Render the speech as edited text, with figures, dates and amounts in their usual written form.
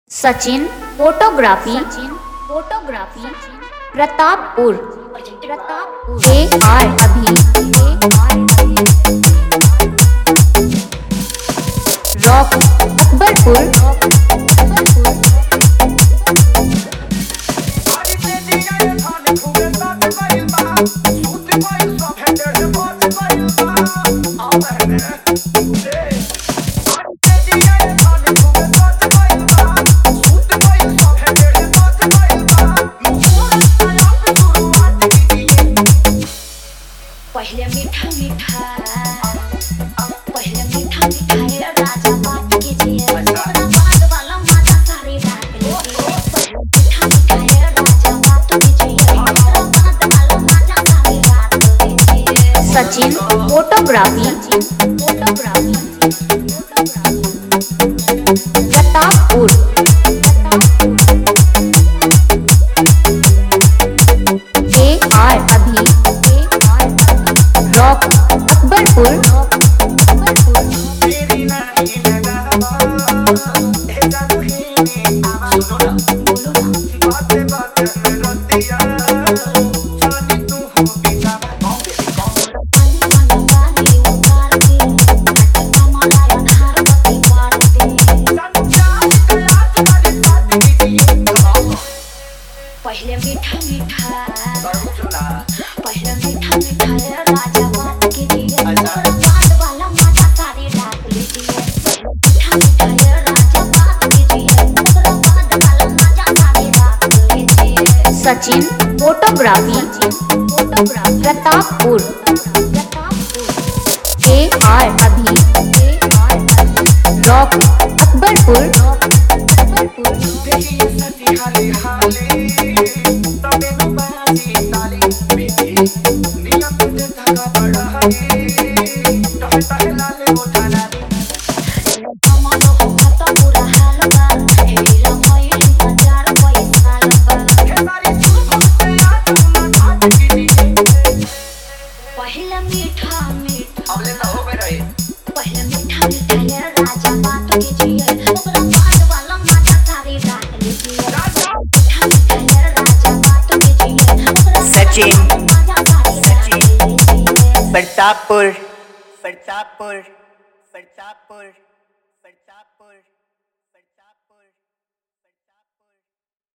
Sachin photography Pratappur AR अभी रॉक अकबरपुर पहले मीठा मीठा ये राजा बात कीजिए बाद वाला मजा सारी रात लीजिए मीठा ये राजा बात कीजिए बाद वाला मजा सारी रात लीजिए। सचिन फोटोग्राफी प्रतापपुर AR अभी रॉक अकबरपुर पहले मीठा ये राजा बात कीजिए बाद वाला मजा सारी रात लीजिए मीठा ये राजा बात कीजिए बाद वाला मजा सारी रात लीजिए। सचिन फोटोग्राफी प्रतापपुर AR अभी रॉक अकबरपुर पहले मीठा ये राजा बात कीजिए बाद वाला मजा सारी रात लीजिए मीठा ये राजा बात कीजिए सचिन मजा सारी रात लीजिए। प्रतापपुर